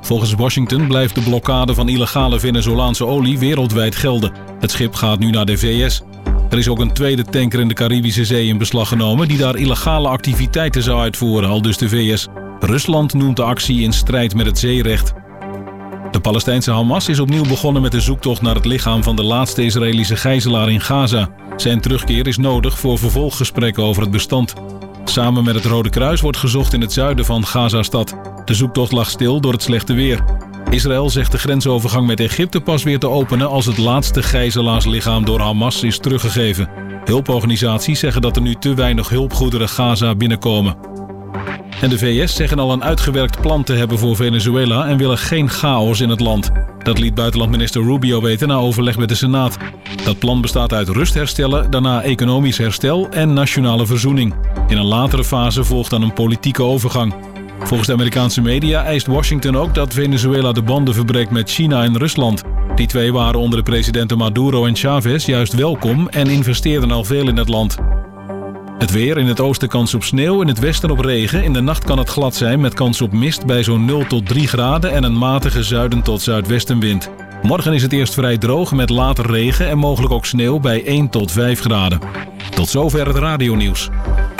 Volgens Washington blijft de blokkade van illegale Venezolaanse olie wereldwijd gelden. Het schip gaat nu naar de VS. Er is ook een tweede tanker in de Caribische Zee in beslag genomen die daar illegale activiteiten zou uitvoeren, aldus de VS. Rusland noemt de actie in strijd met het zeerecht. De Palestijnse Hamas is opnieuw begonnen met de zoektocht naar het lichaam van de laatste Israëlische gijzelaar in Gaza. Zijn terugkeer is nodig voor vervolggesprekken over het bestand. Samen met het Rode Kruis wordt gezocht in het zuiden van Gaza-stad. De zoektocht lag stil door het slechte weer. Israël zegt de grensovergang met Egypte pas weer te openen als het laatste gijzelaarslichaam door Hamas is teruggegeven. Hulporganisaties zeggen dat er nu te weinig hulpgoederen Gaza binnenkomen. En de VS zeggen al een uitgewerkt plan te hebben voor Venezuela en willen geen chaos in het land. Dat liet buitenlandminister Rubio weten na overleg met de Senaat. Dat plan bestaat uit rust herstellen, daarna economisch herstel en nationale verzoening. In een latere fase volgt dan een politieke overgang. Volgens de Amerikaanse media eist Washington ook dat Venezuela de banden verbreekt met China en Rusland. Die twee waren onder de presidenten Maduro en Chavez juist welkom en investeerden al veel in het land. Het weer: in het oosten kans op sneeuw, in het westen op regen. In de nacht kan het glad zijn met kans op mist bij zo'n 0 tot 3 graden en een matige zuiden tot zuidwestenwind. Morgen is het eerst vrij droog met later regen en mogelijk ook sneeuw bij 1 tot 5 graden. Tot zover het radionieuws.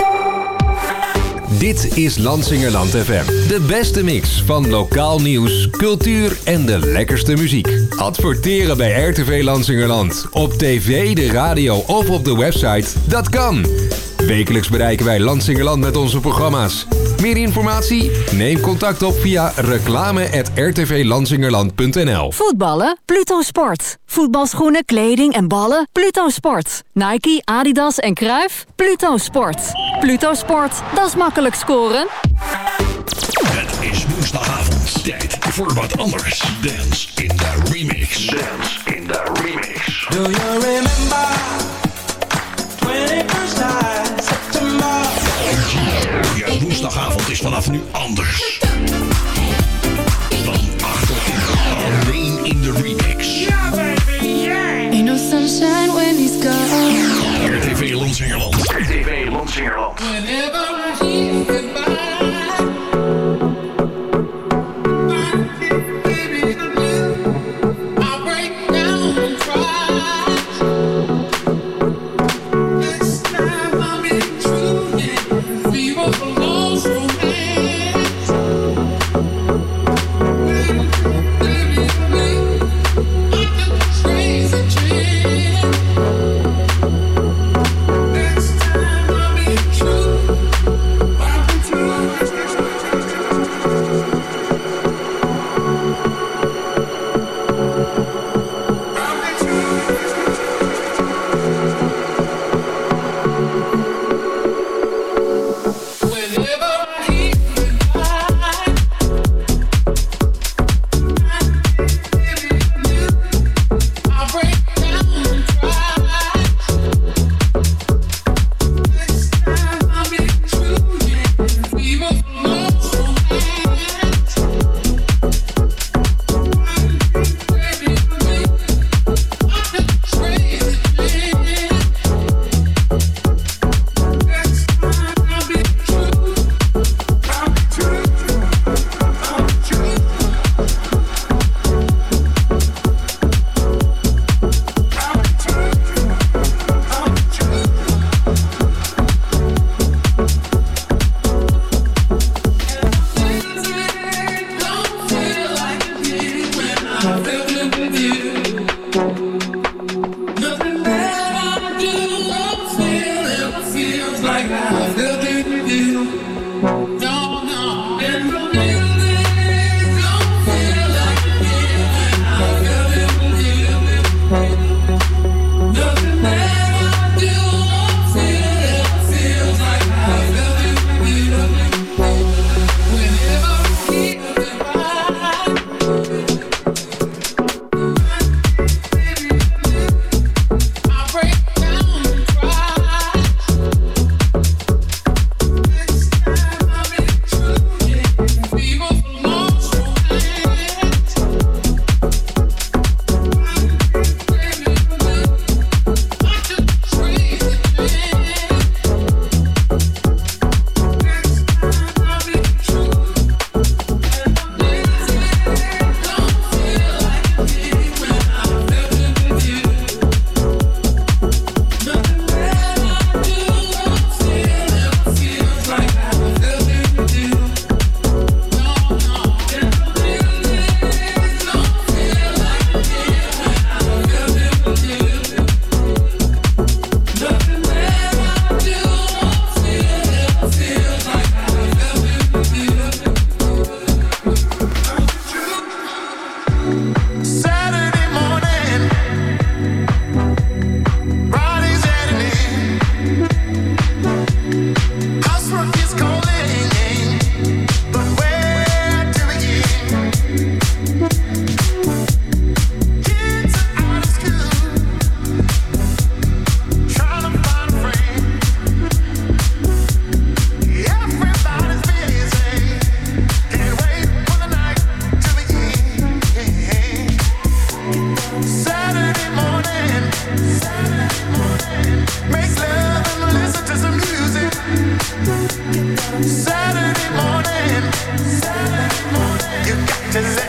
Dit is Lansingerland FM. De beste mix van lokaal nieuws, cultuur en de lekkerste muziek. Adverteren bij RTV Lansingerland. Op tv, de radio of op de website. Dat kan. Wekelijks bereiken wij Lansingerland met onze programma's. Meer informatie? Neem contact op via reclame@rtvlansingerland.nl. Voetballen? Pluto Sport. Voetbalschoenen, kleding en ballen? Pluto Sport. Nike, Adidas en Cruijff? Pluto Sport. Pluto Sport, dat is makkelijk scoren. Het is woensdagavond. Tijd voor wat anders. Dance in the remix. Dance in the remix. Do you remember 21st night September? Ja, woensdagavond is vanaf nu anders. Van 8 tot 10. Alleen in de remix. Yeah, baby, yeah. Ain't no sunshine when he's gone. RTV Lansingerland. RTV Lansingerland. Whenever he's goodbye.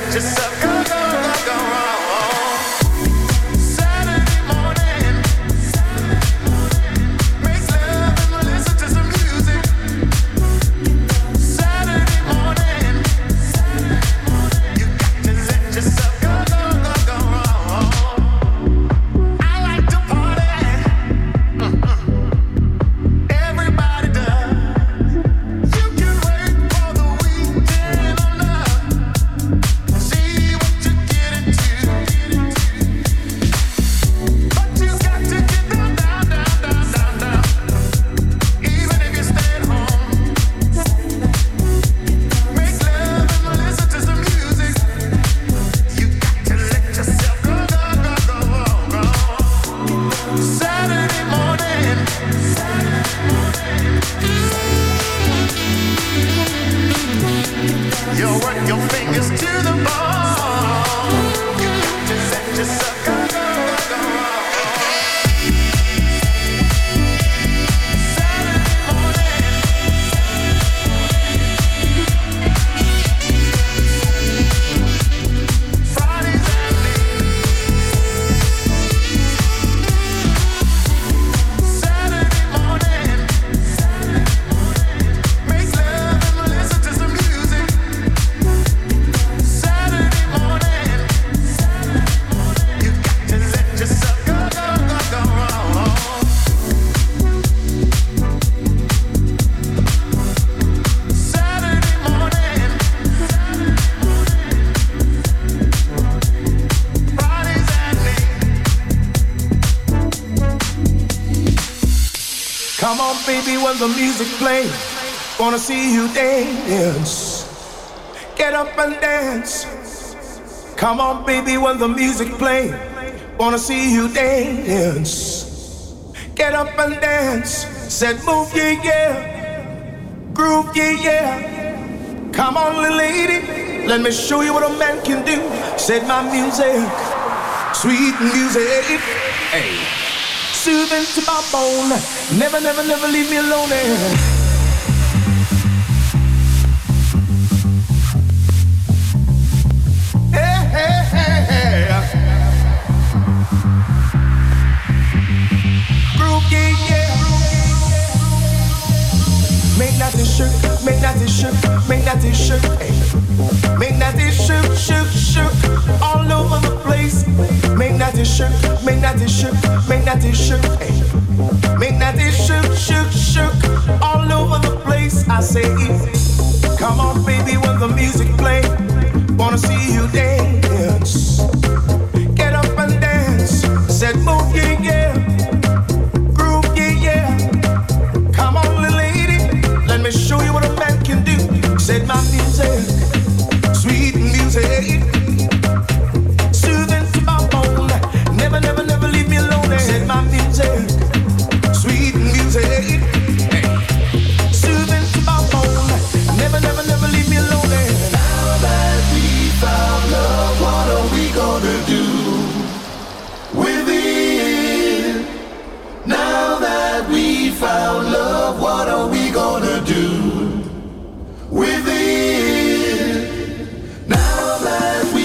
Come on, baby, when the music plays, wanna see you dance. Get up and dance. Come on, baby, when the music plays, wanna see you dance. Get up and dance. Said move, yeah, yeah. Groove, yeah, yeah. Come on, little lady, let me show you what a man can do. Said my music, sweet music, hey, soothing to my bone. Never, never, never leave me alone. Hey, hey, hey, hey. Groove, yeah, yeah. Make that shook, make that shook, make that shook, hey. Make that shook, shook, shook, all over the place. Make that shook, make that shook, make that shook, hey. Make that shook, shook, shook, all over the place. I say, come on, baby, when the music play, wanna see you dance. Get up and dance. Said move, yeah, yeah. Groove, yeah, yeah. Come on, little lady, let me show you what a man can do. Said my music, sweet music, soothing to my bone. Never, never, never leave me alone. Said my music, sweet music, hey, soothing to my bone. Never, never, never leave me alone. Now that we found love, what are we gonna do with it? Now that we found love, what are we gonna do with it? Now that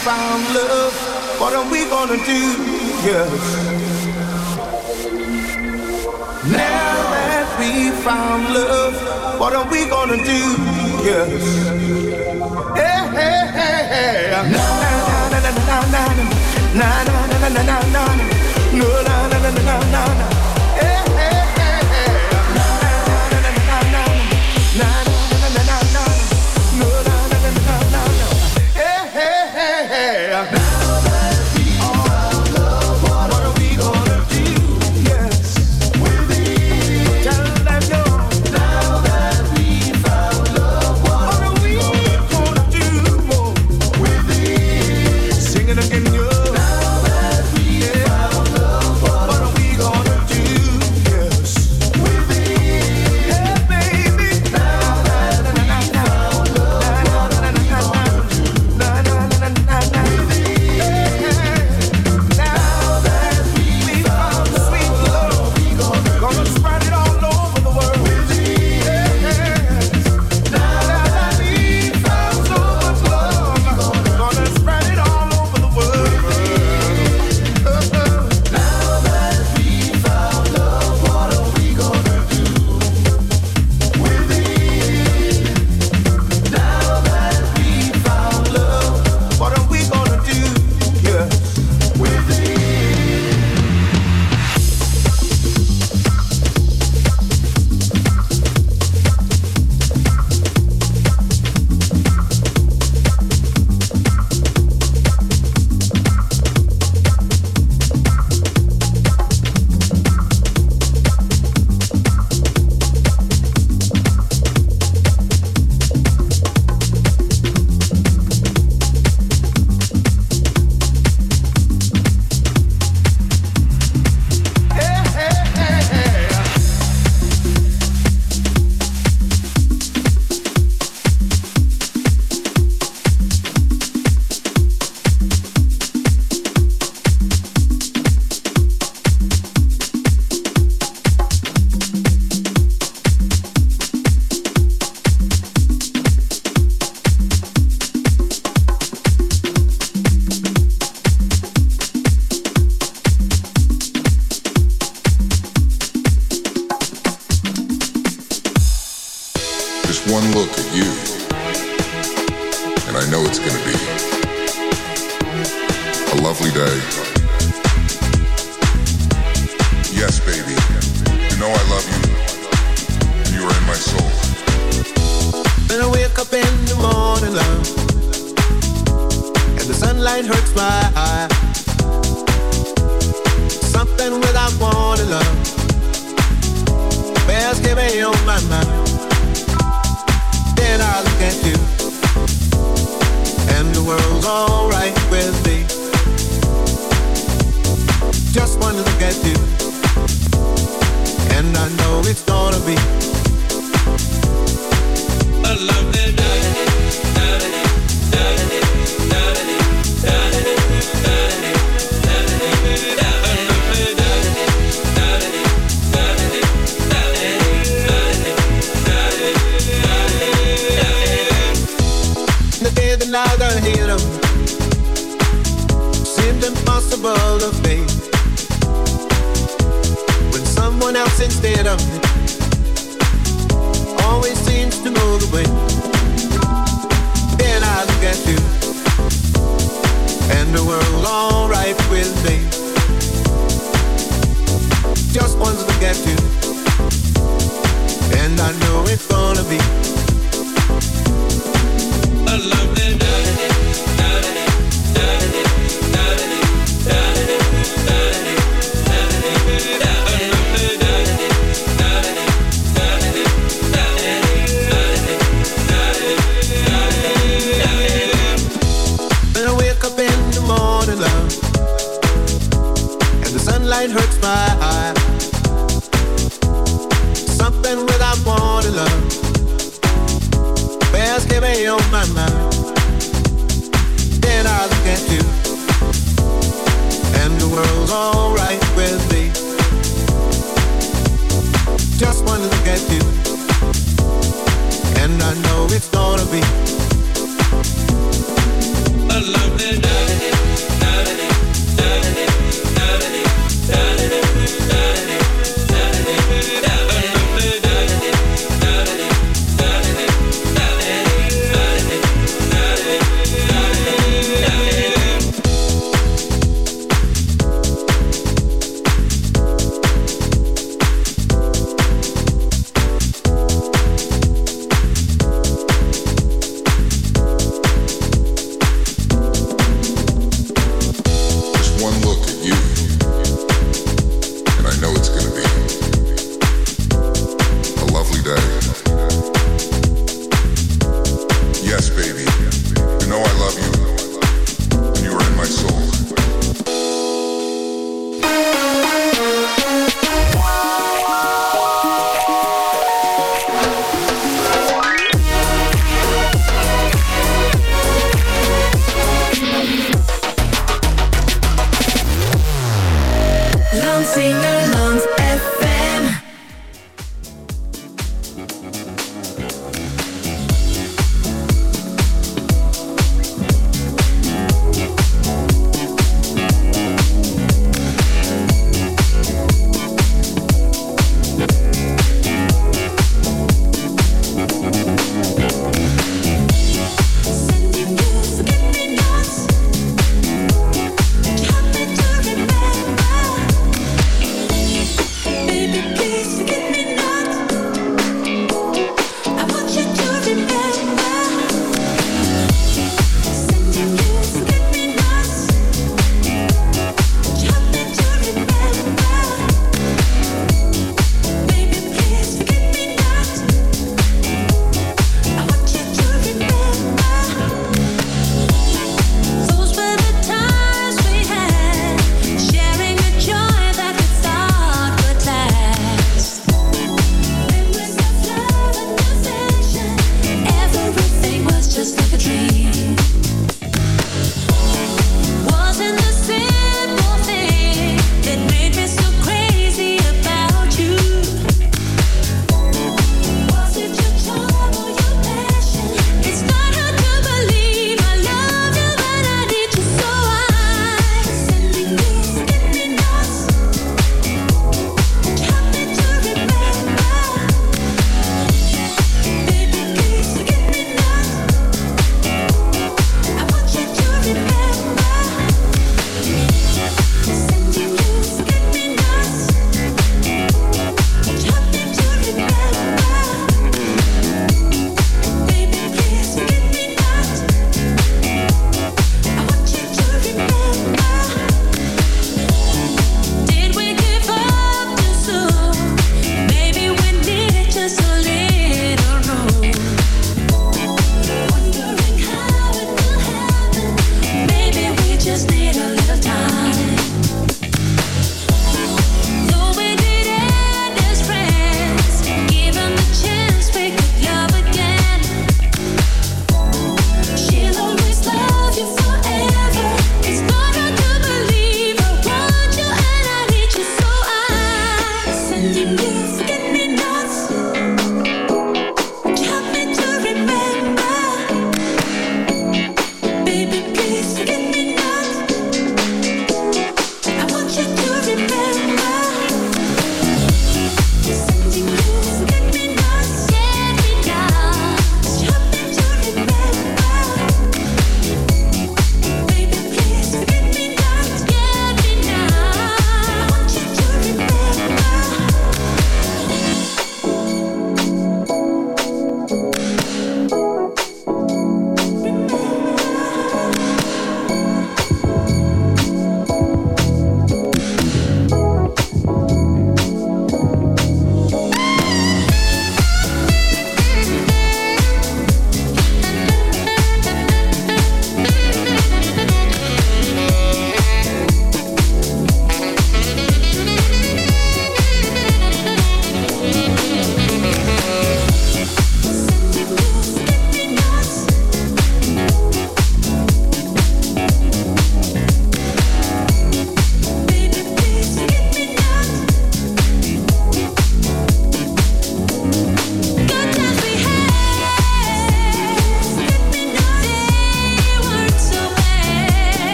found love, what are we gonna do? Yes. Now that we found love, what are we gonna do? Yes. Hey, hey, hey, hey. Na na na na na na na na na na na na. No na na na na na na. Hey, hey, hey, hey. Na na na na na na. Na na na na na na. No na na na na na na. Hey, hey, hey, hey. Now that we found love, what are we gonna do? Yes. Tell them no. Now that we found love, what are we gonna do more with it? Sing it again, yo. Now that we found love, what are we gonna do? Yes, with it. Hey, baby. Now that we found love, what are we gonna do? Now that we found sweet love, gonna spread it all over the world. Now that we found so much love, gonna spread it all over the world. Now that we found love, what are we gonna do with it? Now that we found love, what are we gonna do? Yeah, with it. Just one look at you, and I know it's gonna be a lovely day. Yes, baby, you know I love you, and you are in my soul. When I wake up in the morning, love, and the sunlight hurts my eye, something without warning, love, bears give me on my mind. Then I look at you, and the world's alright with me. Just one look at you, and I know it's gonna be a lovely day. The day that I got hit him seemed impossible to face. When someone else instead of me always seems to know the way. Then I look at you, and the world's alright with me. Just one look at you, and I know it's gonna be a lovely day. When I wake up in the morning, love, and the sunlight hurts my eye, something without warning, love, bears give me on my mind. Then I look at you, and the world's alright with me. Just one look at you, and I know it's gonna be a lovely day.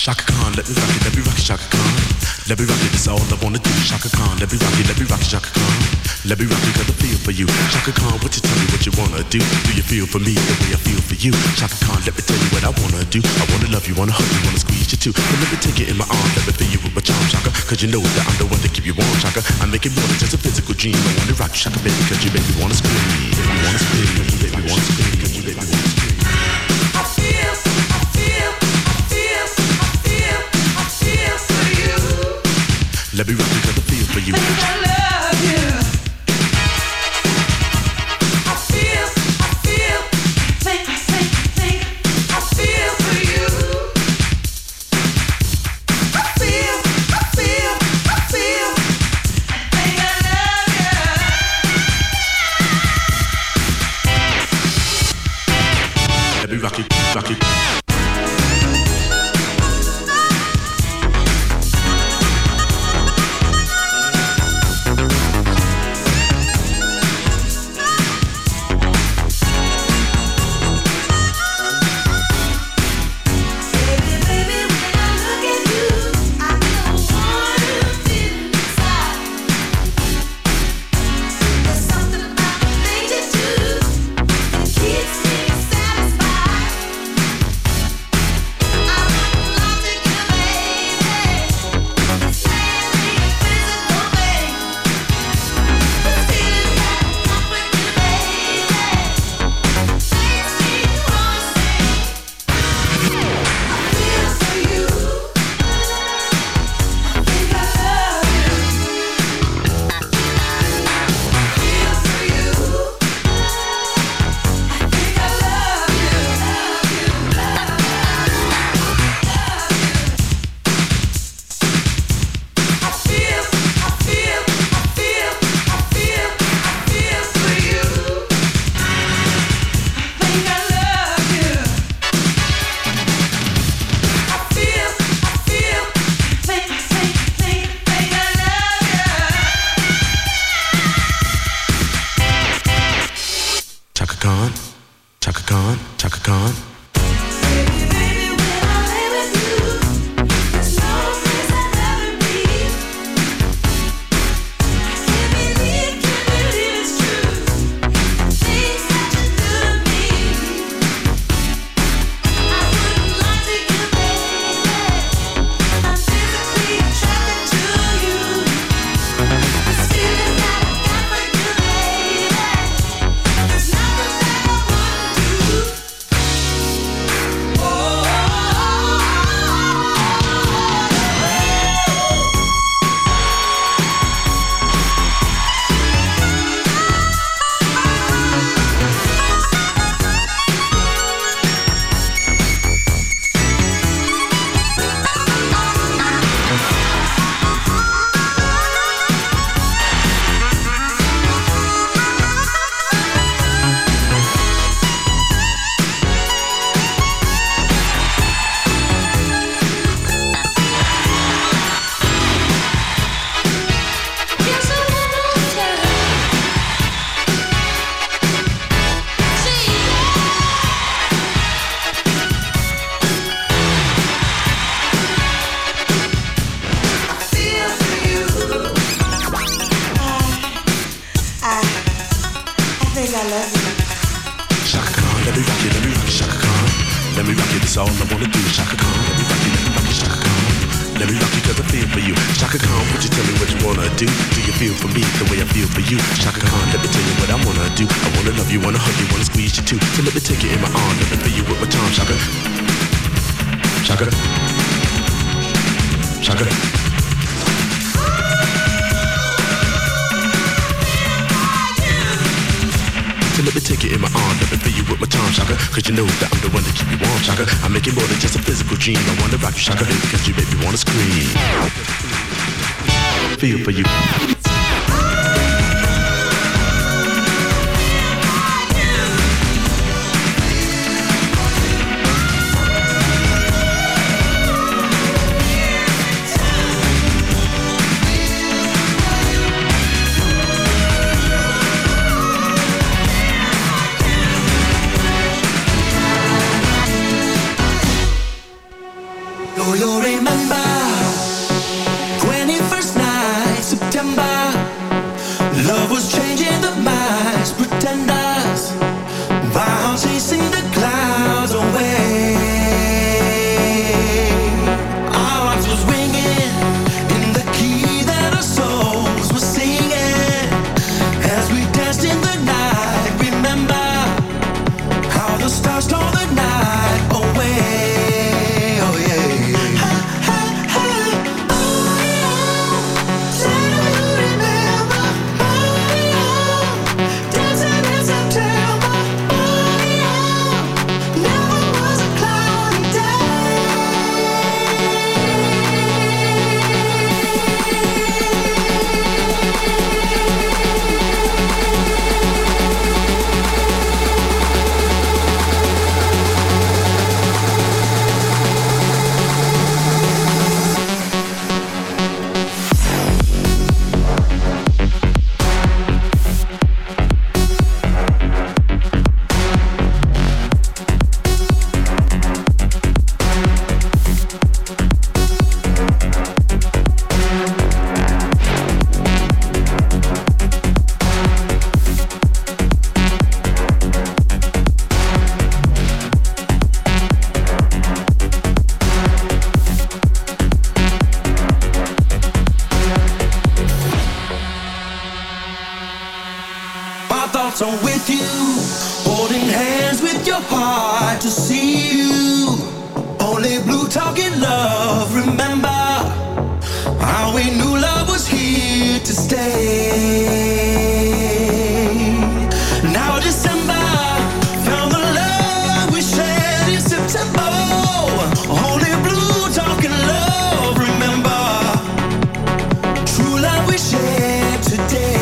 Shaka Khan, let me rock it, Shaka Khan. Let me rock it, that's all I wanna do. Shaka Khan, let me rock it, Shaka Khan. Let me rock it, cause I feel for you. Shaka Khan, what you tell me what you wanna do? Do you feel for me the way I feel for you? Shaka Khan, let me tell you what I wanna do. I wanna love you, wanna hug you, wanna squeeze you too. But let me take it in my arms, let me feel you with my charm, Shaka. Cause you know that I'm the one to keep you warm, Shaka. I make it more than just a physical dream. I wanna rock you, Shaka, baby, cause you make me wanna scream. You wanna scream, you make me wanna scream, cause you make me wanna scream. I feel for you. Let me rock you, cause I feel for you. I love you. I feel, think, I feel for you. I feel, think I love you. Let me rock you. Chaka Khan. Cause you know that I'm the one to keep you warm, Shaka. I make it more than just a physical dream. I wanna rock you, Shaka, because you make me wanna scream. Feel for you. you'll remember 21st night, September. Love was changing the minds, pretenders, while chasing the clouds away. Our hearts was ringing in the key that our souls were singing as we danced in the night. Remember how the stars stole the night away. Oh yeah. So with you, holding hands with your heart to see you. Only blue talking love, remember how we knew love was here to stay. Now December found the love we shared in September. Only blue talking love, remember true love we shared today.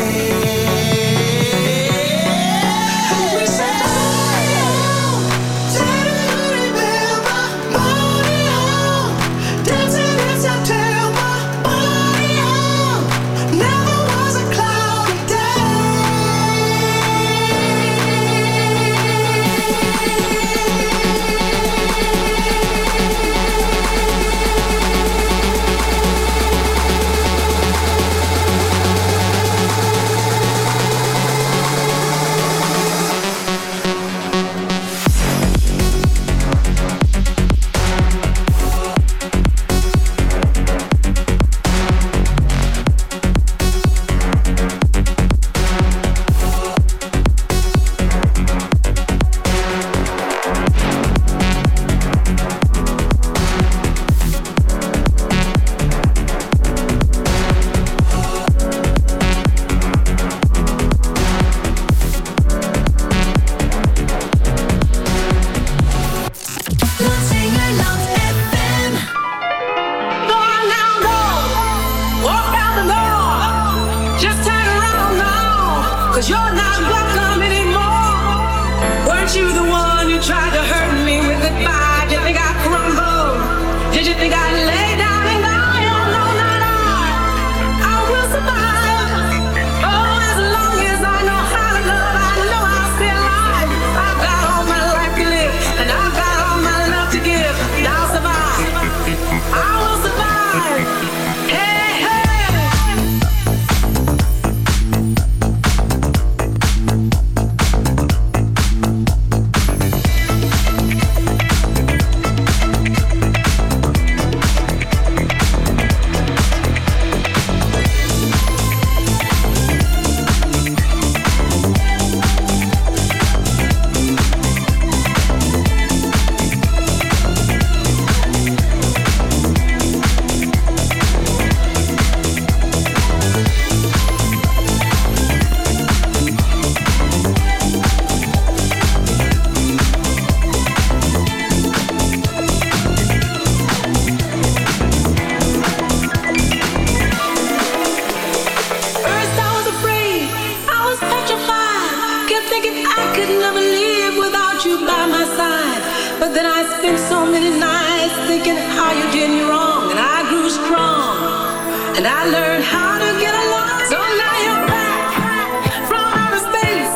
spent so many nights thinking how you did me wrong, and I grew strong, and I learned how to get along. So now you're back from outer space.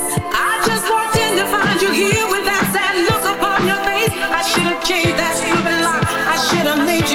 I just walked in to find you here with that sad look upon your face. I should have changed that stupid lock. I should have made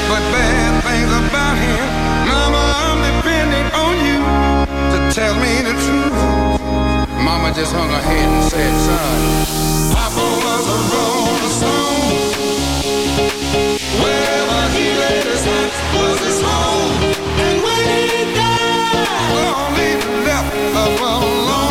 but bad things about him. Mama, I'm depending on you to tell me the truth. Mama just hung her head and said, son, Papa was a rolling stone. Wherever he laid his hat was his home. And when he died, only left us alone.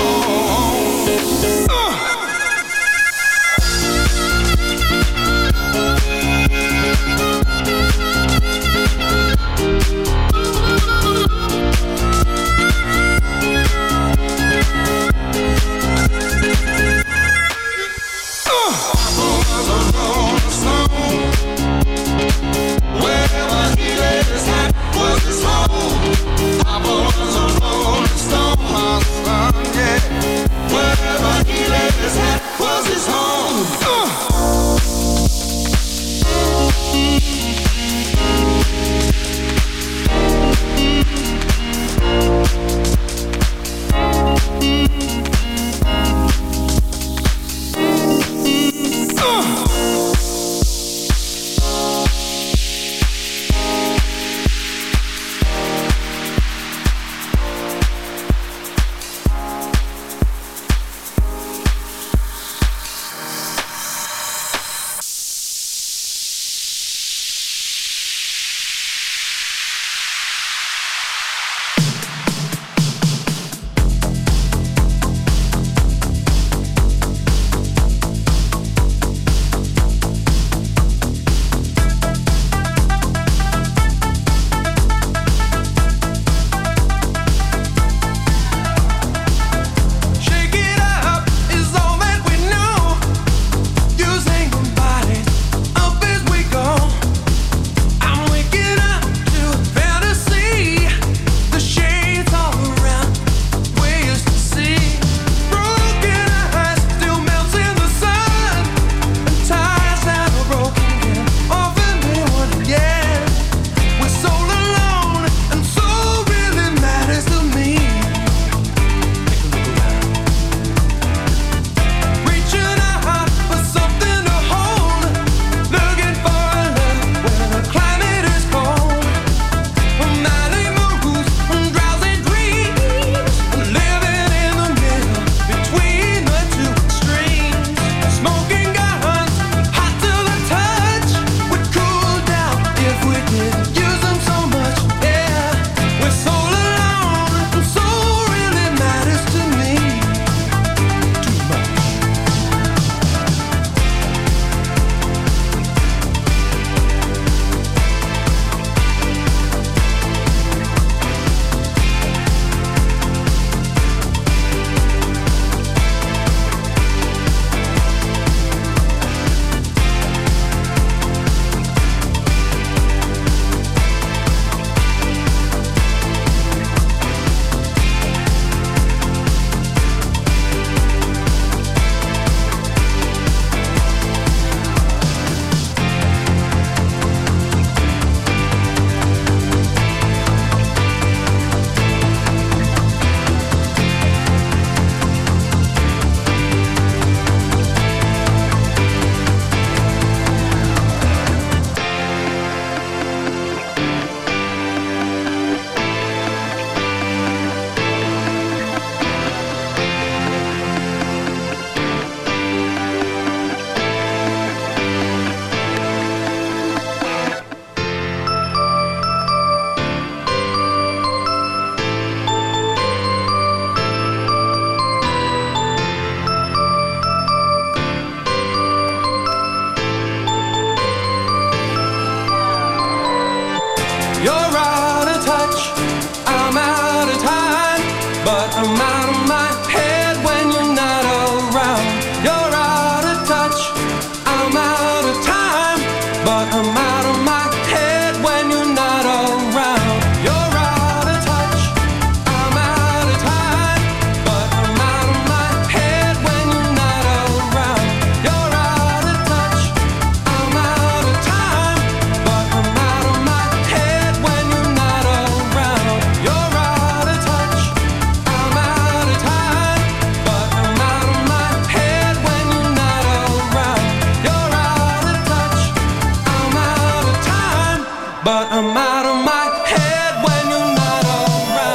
but I'm out of my head when you're not around.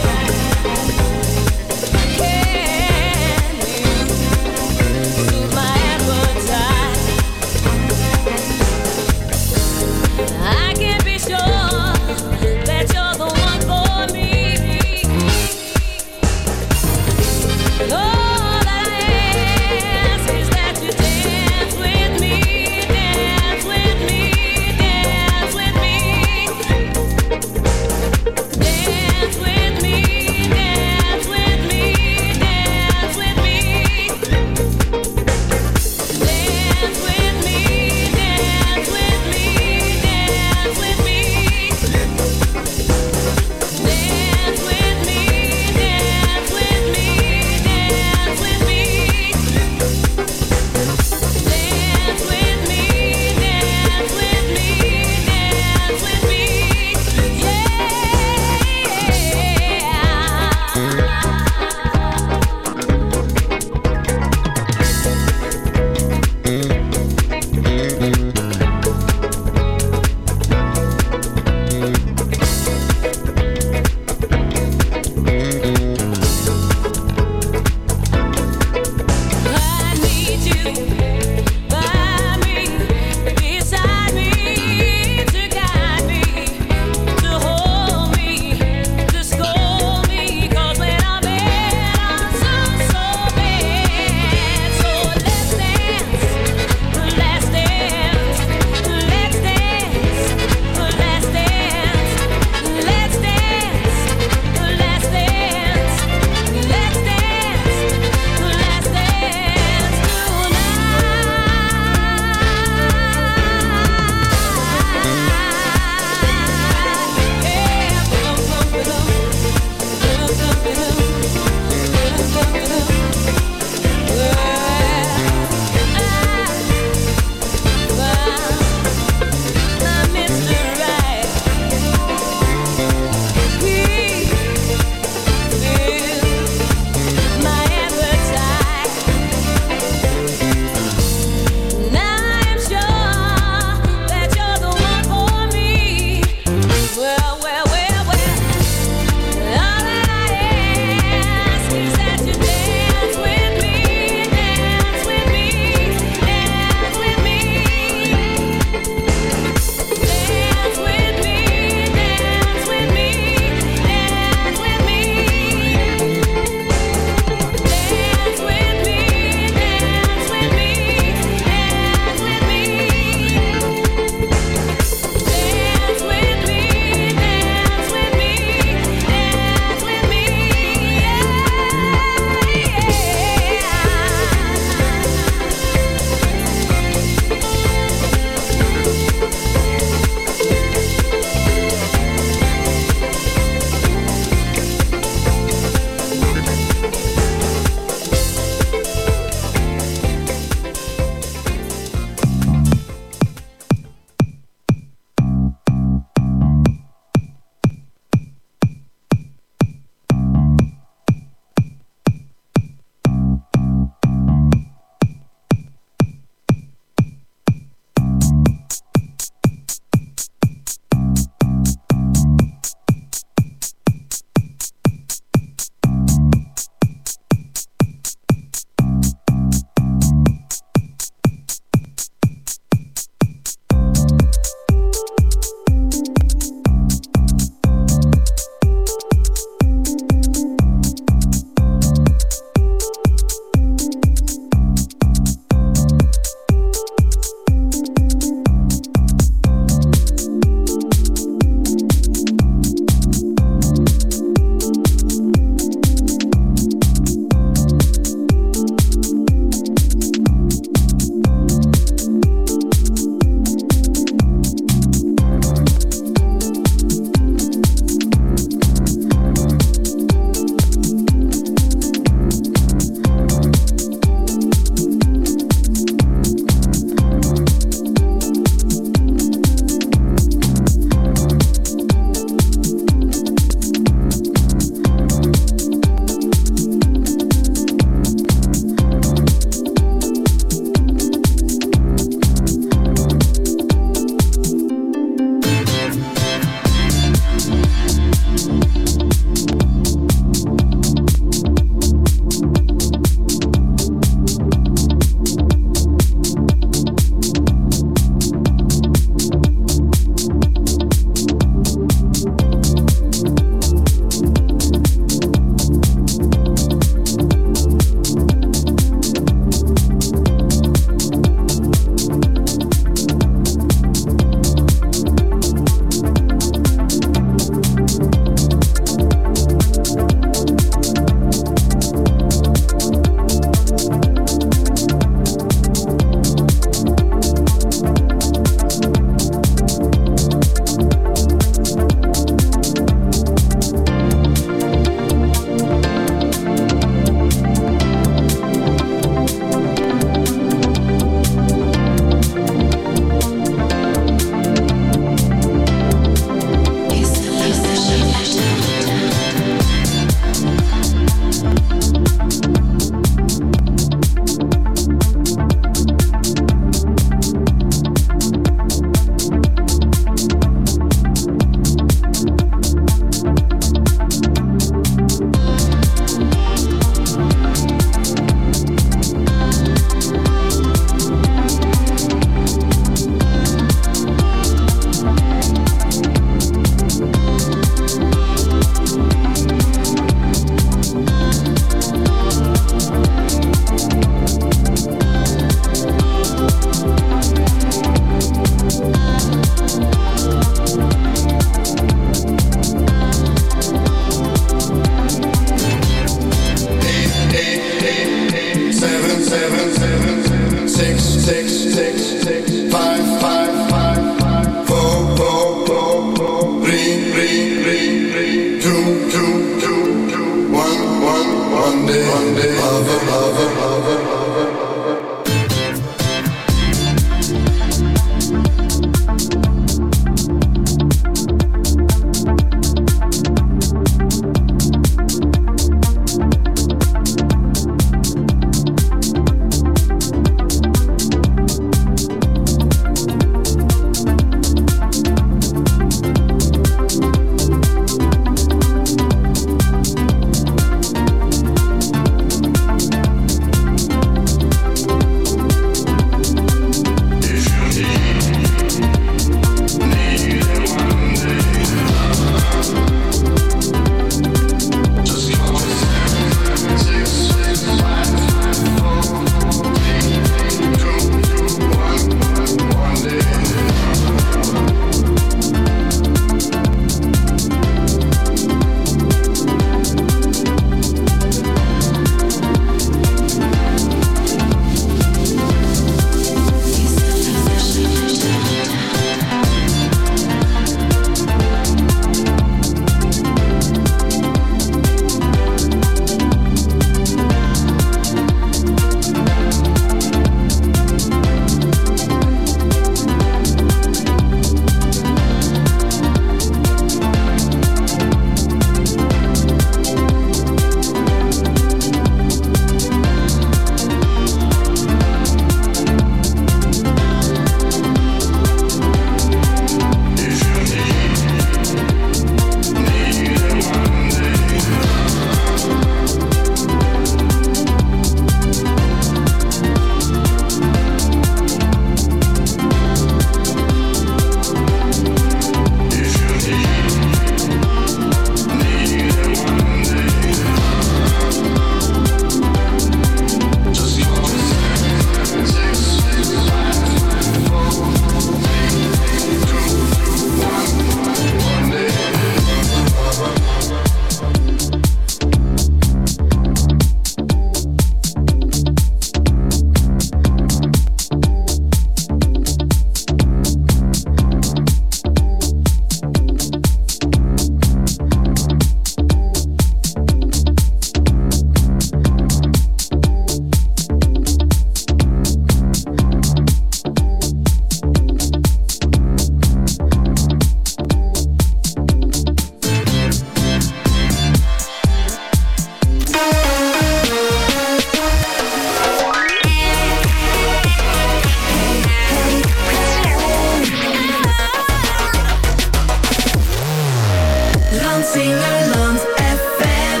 Lansingerland FM.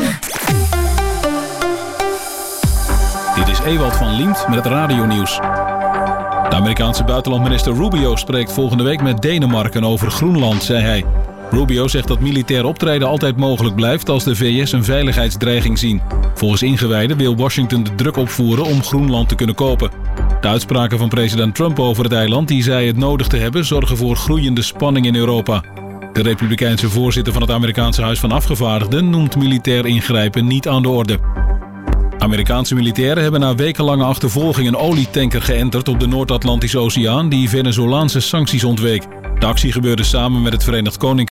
Dit is Ewald van Liemt met het radionieuws. De Amerikaanse buitenlandminister Rubio spreekt volgende week met Denemarken over Groenland, zei hij. Rubio zegt dat militair optreden altijd mogelijk blijft als de VS een veiligheidsdreiging zien. Volgens ingewijden wil Washington de druk opvoeren om Groenland te kunnen kopen. De uitspraken van president Trump over het eiland, die zei het nodig te hebben, zorgen voor groeiende spanning in Europa. De republikeinse voorzitter van het Amerikaanse Huis van Afgevaardigden noemt militair ingrijpen niet aan de orde. Amerikaanse militairen hebben na wekenlange achtervolging een olietanker geënterd op de Noord-Atlantische Oceaan die Venezolaanse sancties ontweek. De actie gebeurde samen met het Verenigd Koninkrijk